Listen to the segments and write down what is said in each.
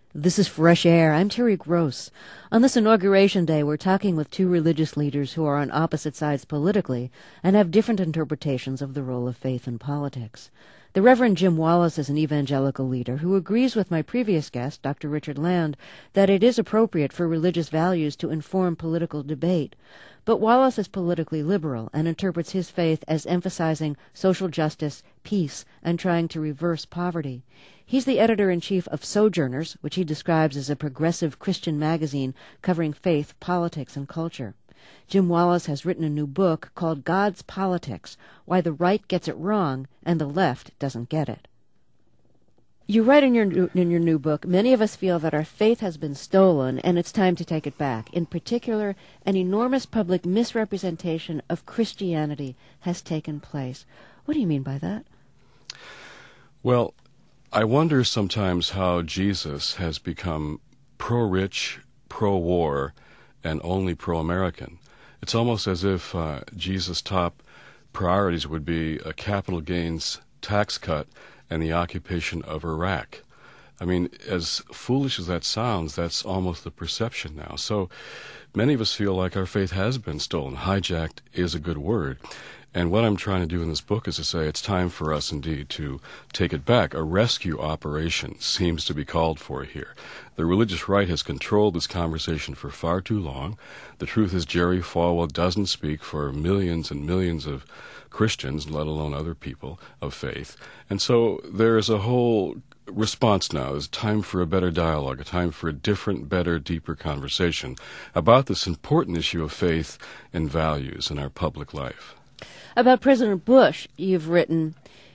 This is Fresh Air. I'm Terry Gross. On this Inauguration Day, we're talking with two religious leaders who are on opposite sides politically and have different interpretations of the role of faith in politics. The Reverend Jim Wallis is an evangelical leader who agrees with my previous guest, Dr. Richard Land, that it is appropriate for religious values to inform political debate. But Wallis is politically liberal and interprets his faith as emphasizing social justice, peace, and trying to reverse poverty. He's the editor-in-chief of Sojourners, which he describes as a progressive Christian magazine covering faith, politics, and culture. Jim Wallis has written a new book called God's Politics, Why the Right Gets It Wrong and the Left Doesn't Get It. You write in your new book, many of us feel that our faith has been stolen and it's time to take it back. In particular, an enormous public misrepresentation of Christianity has taken place. What do you mean by that? Well, I wonder sometimes how Jesus has become pro-rich, pro-war, and only pro-American. It's almost as if Jesus' top priorities would be a capital gains tax cut and the occupation of Iraq. I mean, as foolish as that sounds, that's almost the perception now. So many of us feel like our faith has been stolen. Hijacked is a good word. And what I'm trying to do in this book is to say it's time for us indeed to take it back. A rescue operation seems to be called for here. The religious right has controlled this conversation for far too long. The truth is Jerry Falwell doesn't speak for millions and millions of Christians, let alone other people of faith. And so there is a whole response now. It's time for a better dialogue, a time for a different, better, deeper conversation about this important issue of faith and values in our public life. About President Bush, you've written,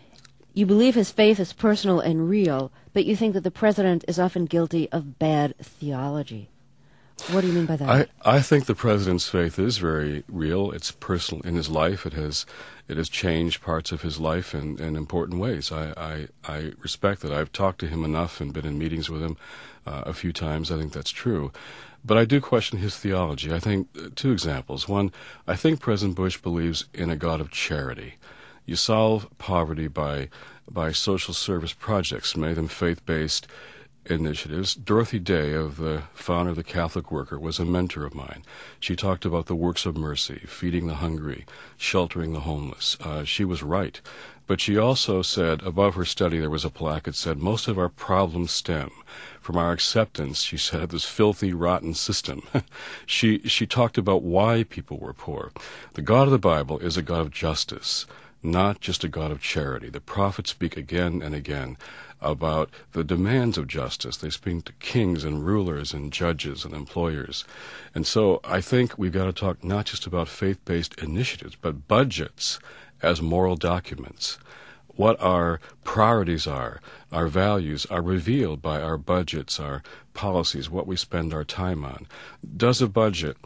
you believe his faith is personal and real, but you think that the president is often guilty of bad theology. What do you mean by that? I think the president's faith is very real. It's personal in his life. It has changed parts of his life in important ways. I respect that. I've talked to him enough and been in meetings with him a few times. I think that's true. But I do question his theology. I think two examples. One, I think President Bush believes in a God of charity. You solve poverty by social service projects, many of them faith-based initiatives. Dorothy Day, the founder of the Catholic Worker, was a mentor of mine. She talked about the works of mercy, feeding the hungry, sheltering the homeless. She was right. But she also said, above her study there was a plaque that said, most of our problems stem from our acceptance, she said, of this filthy, rotten system. She talked about why people were poor. The God of the Bible is a God of justice, not just a God of charity. The prophets speak again and again about the demands of justice. They speak to kings and rulers and judges and employers. And so I think we've got to talk not just about faith-based initiatives, but budgets as moral documents. What our priorities are, our values, are revealed by our budgets, our policies, what we spend our time on. Does a budget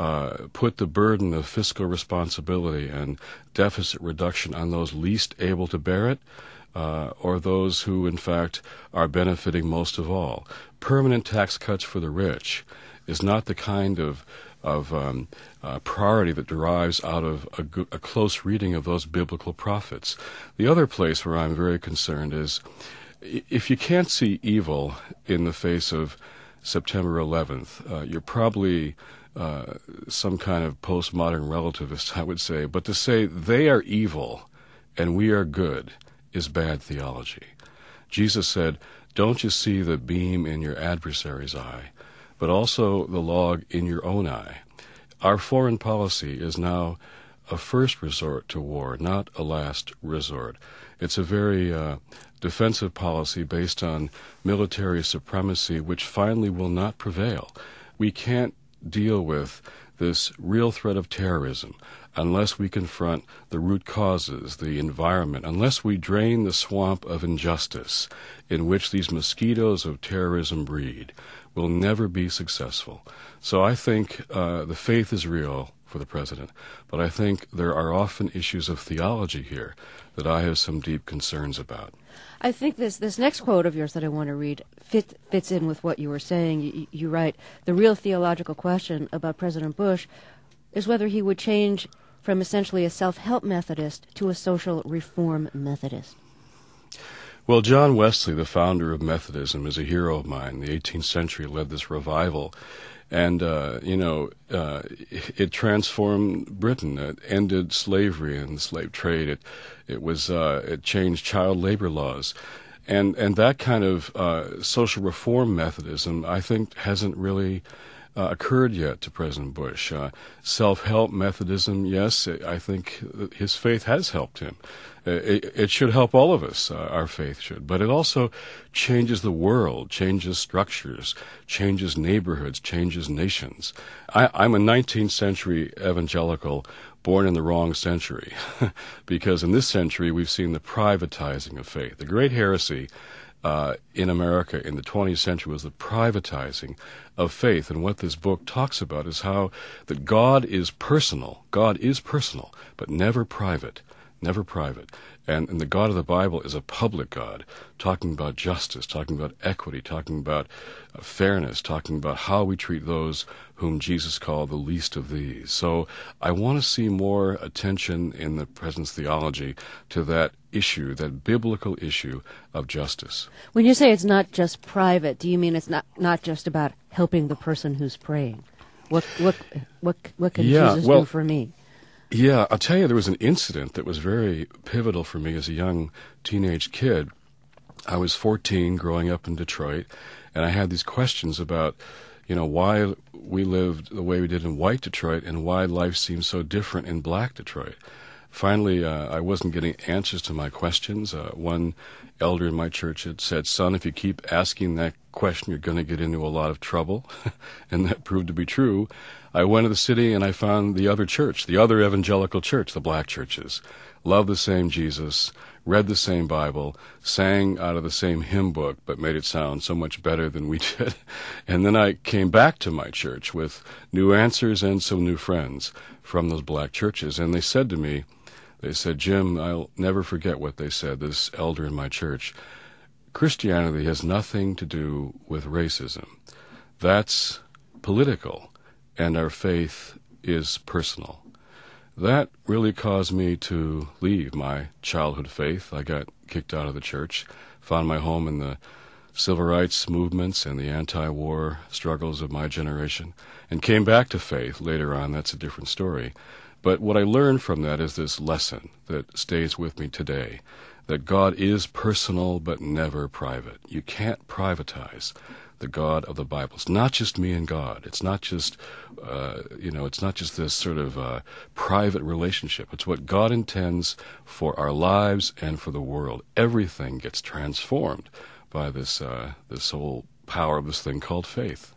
put the burden of fiscal responsibility and deficit reduction on those least able to bear it, or those who, in fact, are benefiting most of all? Permanent tax cuts for the rich is not the kind of priority that derives out of a close reading of those biblical prophets. The other place where I'm very concerned is if you can't see evil in the face of September 11th, you're probably some kind of postmodern relativist, I would say. But to say they are evil and we are good is bad theology. Jesus said, don't you see the beam in your adversary's eye, but also the log in your own eye? Our foreign policy is now a first resort to war, not a last resort. It's a very defensive policy based on military supremacy, which finally will not prevail. We can't deal with this real threat of terrorism unless we confront the root causes, the environment, unless we drain the swamp of injustice in which these mosquitoes of terrorism breed. We'll never be successful. So I think the faith is real for the president, but I think there are often issues of theology here that I have some deep concerns about. I think this next quote of yours that I want to read fits in with what you were saying. You write, the real theological question about President Bush is whether he would change from essentially a self-help Methodist to a social reform Methodist. Well, John Wesley, the founder of Methodism, is a hero of mine. In the 18th century led this revival. And, it transformed Britain. It ended slavery and the slave trade. It changed child labor laws. And that kind of social reform Methodism, I think, hasn't really occurred yet to President Bush. Self-help Methodism, yes, I think his faith has helped him. It should help all of us, our faith should. But it also changes the world, changes structures, changes neighborhoods, changes nations. I'm a 19th century evangelical born in the wrong century, because in this century we've seen the privatizing of faith. The great heresy in America in the 20th century was the privatizing of faith. And what this book talks about is how that God is personal, but never private. Never private. And the God of the Bible is a public God, talking about justice, talking about equity, talking about fairness, talking about how we treat those whom Jesus called the least of these. So I want to see more attention in the President's theology to that issue, that biblical issue of justice. When you say it's not just private, do you mean it's not just about helping the person who's praying? What can Jesus do for me? Yeah, I'll tell you, there was an incident that was very pivotal for me as a young teenage kid. I was 14, growing up in Detroit, and I had these questions about, why we lived the way we did in white Detroit and why life seemed so different in black Detroit. Finally, I wasn't getting answers to my questions. One elder in my church had said, "Son, if you keep asking that question, you're going to get into a lot of trouble." And that proved to be true. I went to the city and I found the other church, the other evangelical church, the black churches. Loved the same Jesus, read the same Bible, sang out of the same hymn book, but made it sound so much better than we did. And then I came back to my church with new answers and some new friends from those black churches. And they said to me, "Jim, I'll never forget what they said, this elder in my church. Christianity has nothing to do with racism. That's political, and our faith is personal." That really caused me to leave my childhood faith. I got kicked out of the church, found my home in the civil rights movements and the anti-war struggles of my generation, and came back to faith later on. That's a different story. But what I learned from that is this lesson that stays with me today, that God is personal but never private. You can't privatize the God of the Bible. It's not just me and God. It's not just, it's not just this sort of private relationship. It's what God intends for our lives and for the world. Everything gets transformed by this whole power of this thing called faith.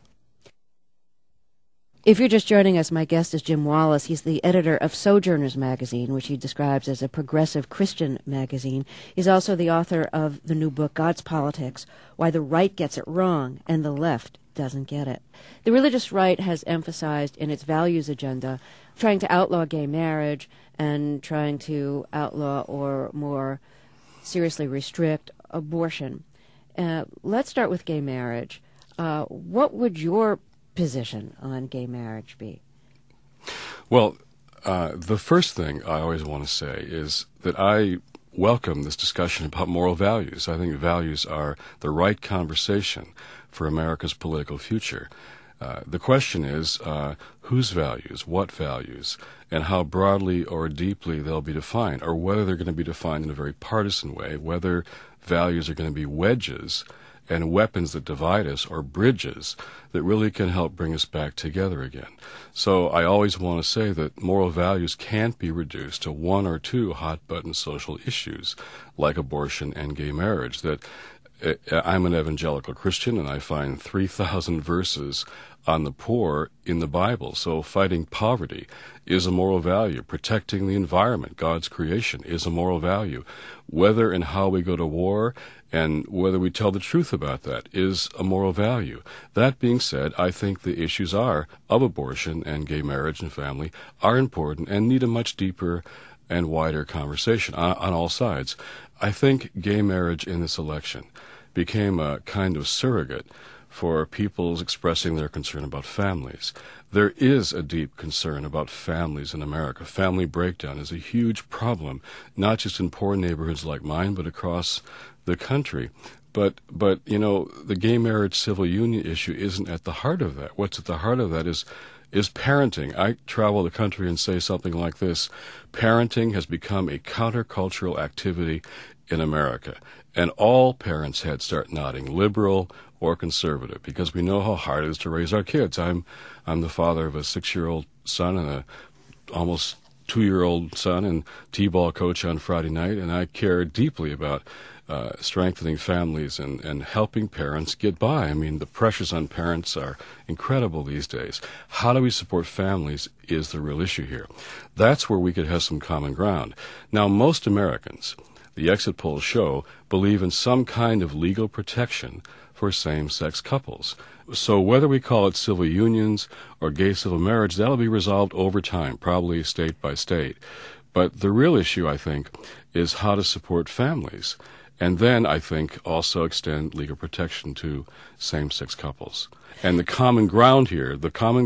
If you're just joining us, my guest is Jim Wallis. He's the editor of Sojourners magazine, which he describes as a progressive Christian magazine. He's also the author of the new book, God's Politics, Why the Right Gets It Wrong and the Left Doesn't Get It. The religious right has emphasized in its values agenda trying to outlaw gay marriage and trying to outlaw or more seriously restrict abortion. Let's start with gay marriage. What would your position on gay marriage be? Well, the first thing I always want to say is that I welcome this discussion about moral values. I think values are the right conversation for America's political future. The question is whose values, what values, and how broadly or deeply they'll be defined, or whether they're going to be defined in a very partisan way, whether values are going to be wedges and weapons that divide us, or bridges that really can help bring us back together again. So I always want to say that moral values can't be reduced to one or two hot-button social issues like abortion and gay marriage. That I'm an evangelical Christian, and I find 3,000 verses on the poor in the Bible. So fighting poverty is a moral value. Protecting the environment, God's creation, is a moral value. Whether and how we go to war and whether we tell the truth about that is a moral value. That being said, I think the issues of abortion and gay marriage and family are important and need a much deeper and wider conversation on all sides. I think gay marriage in this election became a kind of surrogate for people's expressing their concern about families. There is a deep concern about families in America. Family breakdown is a huge problem, not just in poor neighborhoods like mine, but across the country. But the gay marriage civil union issue isn't at the heart of that. What's at the heart of that is parenting. I travel the country and say something like this: parenting has become a countercultural activity in America. And all parents' heads start nodding, liberal or conservative, because we know how hard it is to raise our kids. I'm the father of a 6-year-old son and a almost 2-year-old son, and t-ball coach on Friday night, and I care deeply about strengthening families and helping parents get by. I mean, the pressures on parents are incredible these days. How do we support families is the real issue here. That's where we could have some common ground. Now, most Americans, the exit polls show, believe in some kind of legal protection for same-sex couples. So whether we call it civil unions or gay civil marriage, that'll be resolved over time, probably state by state. But the real issue, I think, is how to support families. And then, I think, also extend legal protection to same-sex couples. And the common ground here,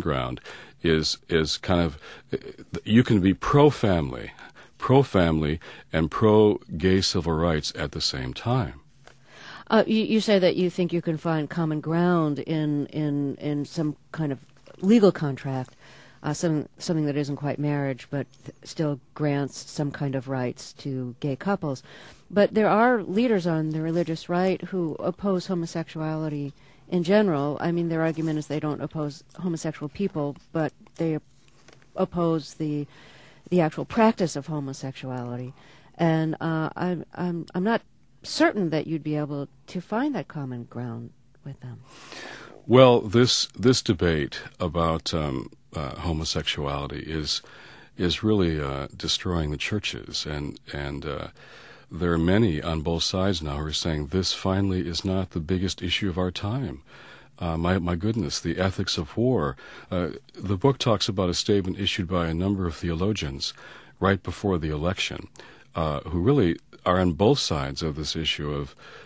is kind of, you can be pro-family and pro-gay civil rights at the same time. You say that you think you can find common ground in some kind of legal contract, something that isn't quite marriage, but still grants some kind of rights to gay couples. But there are leaders on the religious right who oppose homosexuality in general. I mean, their argument is they don't oppose homosexual people, but they oppose the actual practice of homosexuality. And I'm not certain that you'd be able to find that common ground with them. Well, this debate about homosexuality is really destroying the churches, and there are many on both sides now who are saying this finally is not the biggest issue of our time. My goodness, the ethics of war. The book talks about a statement issued by a number of theologians right before the election, who really are on both sides of this issue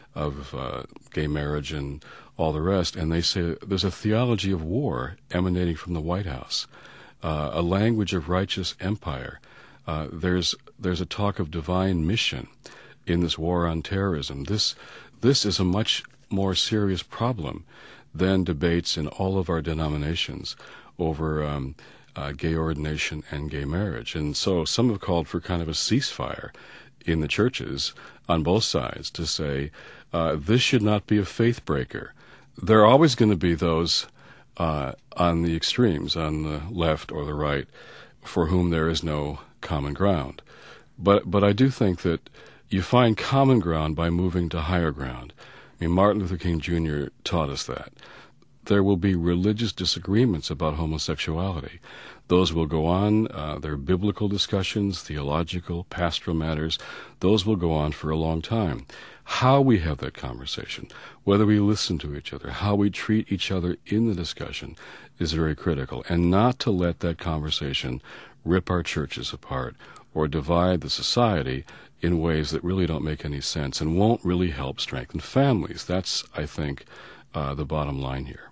of gay marriage and all the rest, and they say there's a theology of war emanating from the White House, a language of righteous empire. There's a talk of divine mission in this war on terrorism. This is a much more serious problem than debates in all of our denominations over gay ordination and gay marriage. And so some have called for kind of a ceasefire in the churches on both sides to say this should not be a faith breaker. There are always going to be those on the extremes, on the left or the right, for whom there is no common ground. But I do think that you find common ground by moving to higher ground. I mean, Martin Luther King Jr. taught us that. There will be religious disagreements about homosexuality. Those will go on. There are biblical discussions, theological, pastoral matters. Those will go on for a long time. How we have that conversation, whether we listen to each other, how we treat each other in the discussion is very critical. And not to let that conversation rip our churches apart or divide the society in ways that really don't make any sense and won't really help strengthen families. That's, I think, the bottom line here.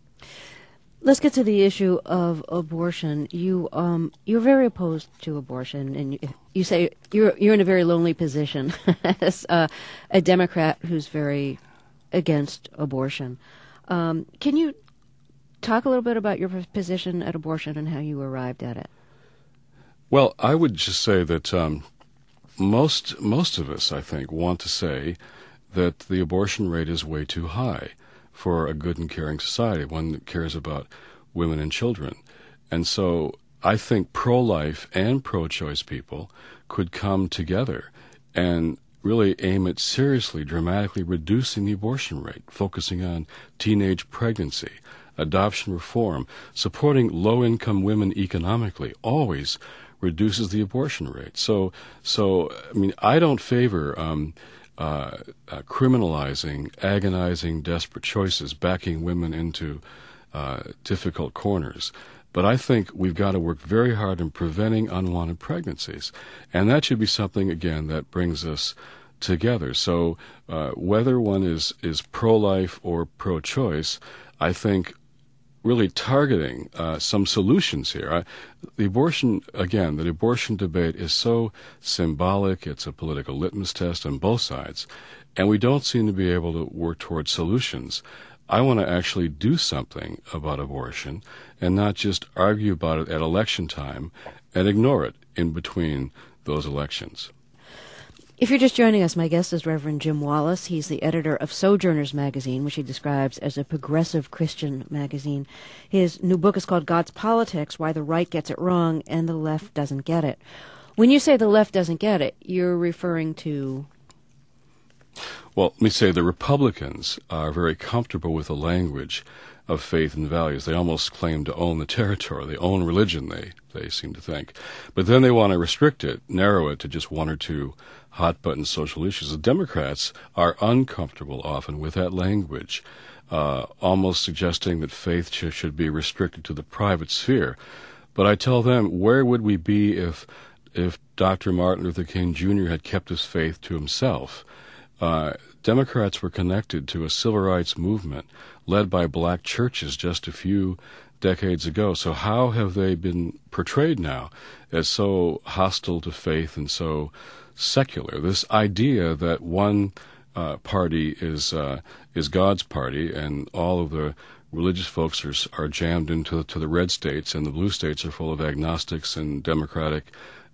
Let's get to the issue of abortion. You're very opposed to abortion, and you say you're in a very lonely position as a Democrat who's very against abortion. Can you talk a little bit about your position at abortion and how you arrived at it? Well, I would just say that most of us, I think, want to say that the abortion rate is way too high for a good and caring society, one that cares about women and children. And so I think pro-life and pro-choice people could come together and really aim at seriously, dramatically reducing the abortion rate, focusing on teenage pregnancy, adoption reform, supporting low-income women economically, always reduces the abortion rate. So I mean, I don't favor criminalizing, agonizing, desperate choices, backing women into difficult corners. But I think we've got to work very hard in preventing unwanted pregnancies. And that should be something, again, that brings us together. So whether one is pro-life or pro-choice, I think really targeting some solutions here. The abortion debate is so symbolic. It's a political litmus test on both sides. and we don't seem to be able to work towards solutions. I want to actually do something about abortion and not just argue about it at election time and ignore it in between those elections. If you're just joining us, my guest is Reverend Jim Wallis. He's the editor of Sojourners magazine, which he describes as a progressive Christian magazine. His new book is called God's Politics, Why the Right Gets It Wrong and the Left Doesn't Get It. When you say the left doesn't get it, you're referring to... Well, let me say the Republicans are very comfortable with the language of faith and values. They almost claim to own the territory. They own religion, they seem to think. But then they want to restrict it, narrow it to just one or two hot-button social issues. The Democrats are uncomfortable often with that language, almost suggesting that faith should be restricted to the private sphere. But I tell them, where would we be if Dr. Martin Luther King Jr. had kept his faith to himself? Democrats were connected to a civil rights movement led by black churches just a few decades ago. So how have they been portrayed now as so hostile to faith and so secular? This idea that one party is God's party and all of the religious folks are jammed into the red states, and the blue states are full of agnostics and democratic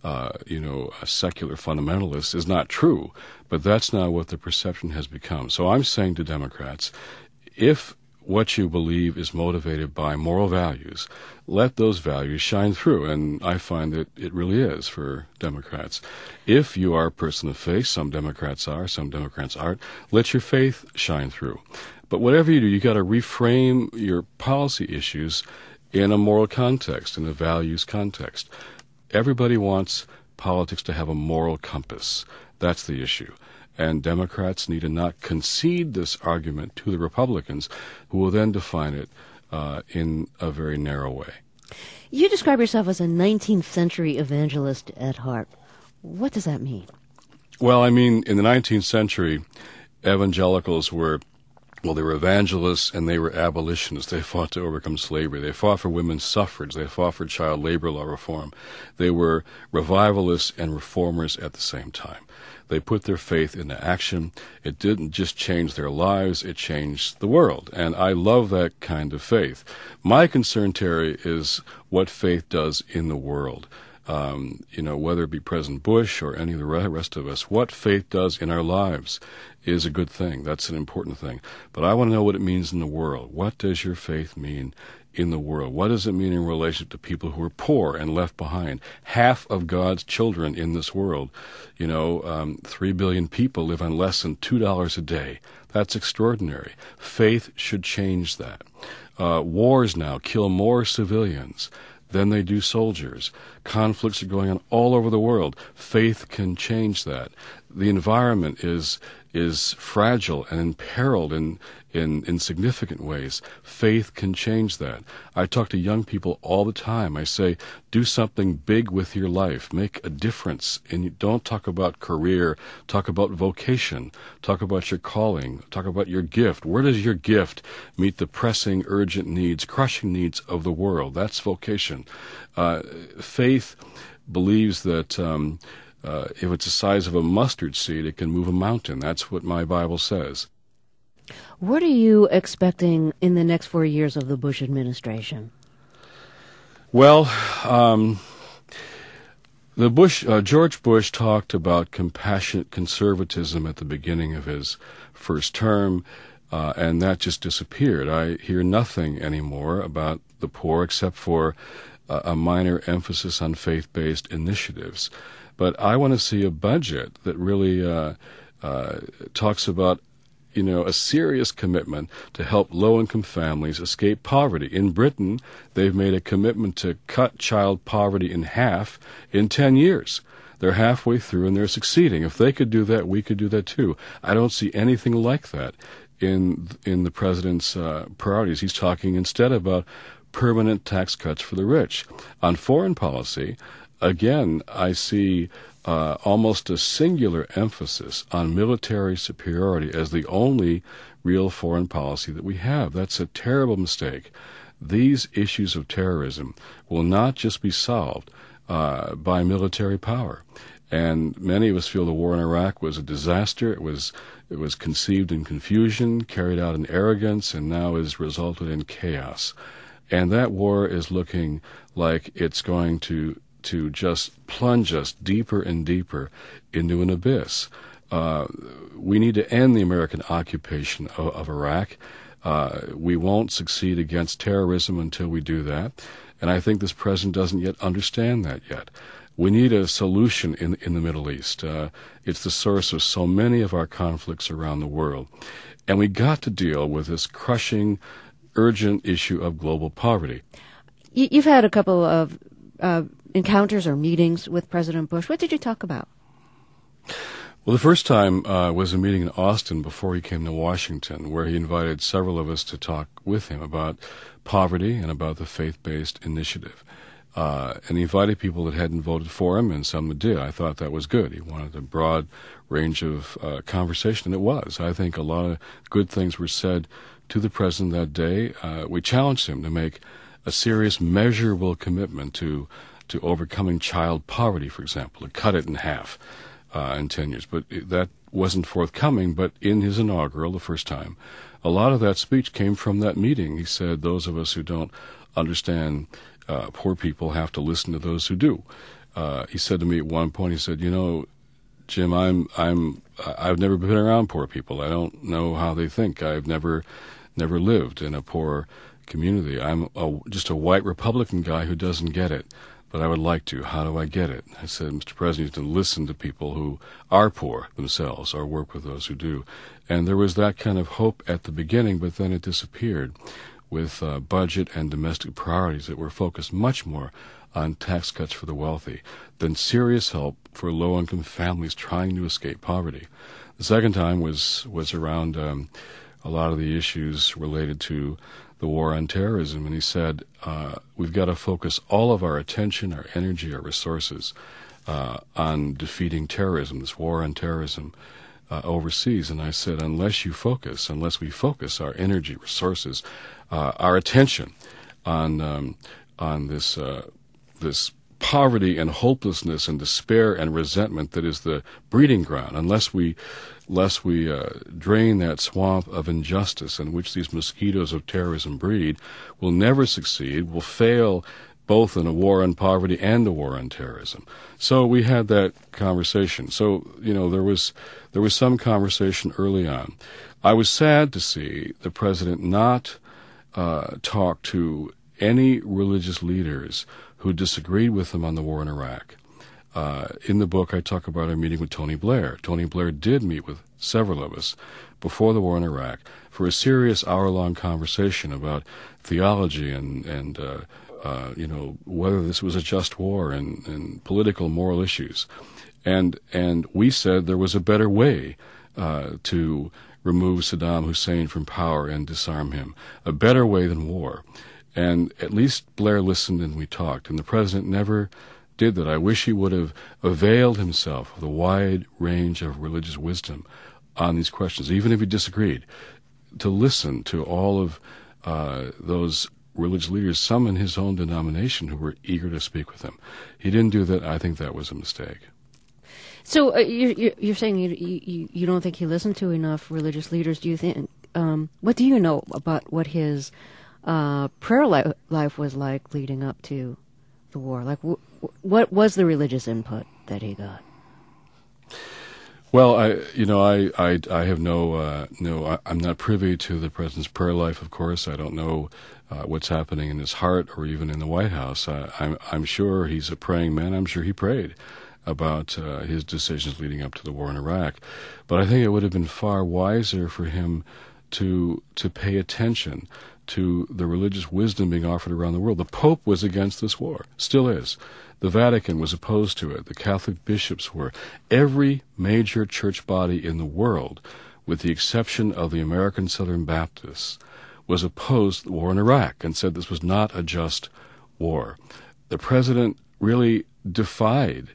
secular fundamentalists is not true, but that's not what the perception has become. So I'm saying to Democrats, if what you believe is motivated by moral values, let those values shine through, and I find that it really is for Democrats. If you are a person of faith, some Democrats are, some Democrats aren't, let your faith shine through. But whatever you do, you got to reframe your policy issues in a moral context, in a values context. Everybody wants politics to have a moral compass. That's the issue. And Democrats need to not concede this argument to the Republicans, who will then define it in a very narrow way. You describe yourself as a 19th century evangelist at heart. What does that mean? Well, I mean, in the 19th century, evangelicals were evangelists and they were abolitionists. They fought to overcome slavery. They fought for women's suffrage. They fought for child labor law reform. They were revivalists and reformers at the same time. They put their faith into action. It didn't just change their lives, it changed the world. And I love that kind of faith. My concern, Terry, is what faith does in the world. Whether it be President Bush or any of the rest of us, what faith does in our lives is a good thing. That's an important thing. But I want to know what it means in the world. What does your faith mean in the world? What does it mean in relation to people who are poor and left behind? Half of God's children in this world, 3 billion people live on less than $2 a day. That's extraordinary. Faith should change that. Wars now kill more civilians than they do soldiers. Conflicts are going on all over the world. Faith can change that. The environment is fragile and imperiled in significant ways. Faith can change that. I talk to young people all the time. I say, do something big with your life. Make a difference. And don't talk about career. Talk about vocation. Talk about your calling. Talk about your gift. Where does your gift meet the pressing, urgent needs, crushing needs of the world? That's vocation. Faith believes that if it's the size of a mustard seed, it can move a mountain. That's what my Bible says. What are you expecting in the next 4 years of the Bush administration? Well, George Bush talked about compassionate conservatism at the beginning of his first term, and that just disappeared. I hear nothing anymore about the poor except for a minor emphasis on faith-based initiatives. But I want to see a budget that really talks about, a serious commitment to help low-income families escape poverty. In Britain, they've made a commitment to cut child poverty in half in 10 years. They're halfway through and they're succeeding. If they could do that, we could do that too. I don't see anything like that in the president's priorities. He's talking instead about permanent tax cuts for the rich. On foreign policy, again, I see almost a singular emphasis on military superiority as the only real foreign policy that we have. That's a terrible mistake. These issues of terrorism will not just be solved by military power. And many of us feel the war in Iraq was a disaster. It was conceived in confusion, carried out in arrogance, and now has resulted in chaos. And that war is looking like it's going to just plunge us deeper and deeper into an abyss. We need to end the American occupation of Iraq. We won't succeed against terrorism until we do that. And I think this president doesn't yet understand that yet. We need a solution in the Middle East. It's the source of so many of our conflicts around the world. And we got to deal with this crushing, urgent issue of global poverty. You've had a couple of encounters or meetings with President Bush. What did you talk about? Well, the first time was a meeting in Austin before he came to Washington, where he invited several of us to talk with him about poverty and about the faith-based initiative. And he invited people that hadn't voted for him and some that did. I thought that was good. He wanted a broad range of conversation, and it was. I think a lot of good things were said to the president that day. We challenged him to make a serious, measurable commitment to overcoming child poverty, for example, to cut it in half in 10 years. But that wasn't forthcoming. But in his inaugural, the first time, a lot of that speech came from that meeting. He said, those of us who don't understand poor people have to listen to those who do. He said to me at one point, he said, Jim, I've never been around poor people. I don't know how they think. I've never lived in a poor community. I'm just a white Republican guy who doesn't get it, but I would like to. How do I get it? I said, Mr. President, you have to listen to people who are poor themselves or work with those who do. And there was that kind of hope at the beginning, but then it disappeared with budget and domestic priorities that were focused much more on tax cuts for the wealthy than serious help for low-income families trying to escape poverty. The second time was around a lot of the issues related to the war on terrorism, and he said, we've got to focus all of our attention, our energy, our resources on defeating terrorism, this war on terrorism overseas. And I said, unless we focus our energy, resources, our attention on this poverty and hopelessness and despair and resentment that is the breeding ground, unless we drain that swamp of injustice in which these mosquitoes of terrorism breed, we'll never succeed. We'll fail both in a war on poverty and a war on terrorism. So we had that conversation. So, there was some conversation early on. I was sad to see the president not talk to any religious leaders who disagreed with him on the war in Iraq. In the book, I talk about our meeting with Tony Blair. Tony Blair did meet with several of us before the war in Iraq for a serious hour-long conversation about theology and whether this was a just war and political, moral issues. And we said there was a better way to remove Saddam Hussein from power and disarm him, a better way than war. And at least Blair listened and we talked, and the president never did that. I wish he would have availed himself of the wide range of religious wisdom on these questions, even if he disagreed, to listen to all of those religious leaders, some in his own denomination, who were eager to speak with him. He didn't do that. I think that was a mistake. So you're saying you don't think he listened to enough religious leaders. Do you think? What do you know about what his prayer life was like leading up to the war? Like, what was the religious input that he got? Well, I have I'm not privy to the president's prayer life. Of course, I don't know what's happening in his heart or even in the White House. I'm sure he's a praying man. I'm sure he prayed about his decisions leading up to the war in Iraq. But I think it would have been far wiser for him to pay attention to the religious wisdom being offered around the world. The Pope was against this war, still is. The Vatican was opposed to it. The Catholic bishops were. Every major church body in the world, with the exception of the American Southern Baptists, was opposed to the war in Iraq and said this was not a just war. The president really defied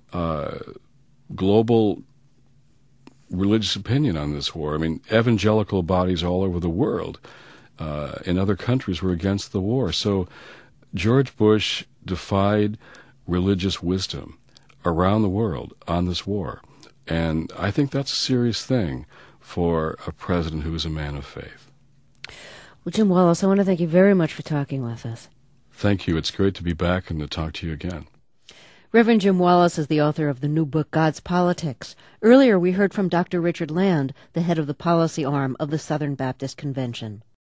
global religious opinion on this war. I mean, evangelical bodies all over the world in other countries were against the war. So George Bush defied religious wisdom around the world on this war. And I think that's a serious thing for a president who is a man of faith. Well, Jim Wallis, I want to thank you very much for talking with us. Thank you. It's great to be back and to talk to you again. Reverend Jim Wallis is the author of the new book, God's Politics. Earlier, we heard from Dr. Richard Land, the head of the policy arm of the Southern Baptist Convention.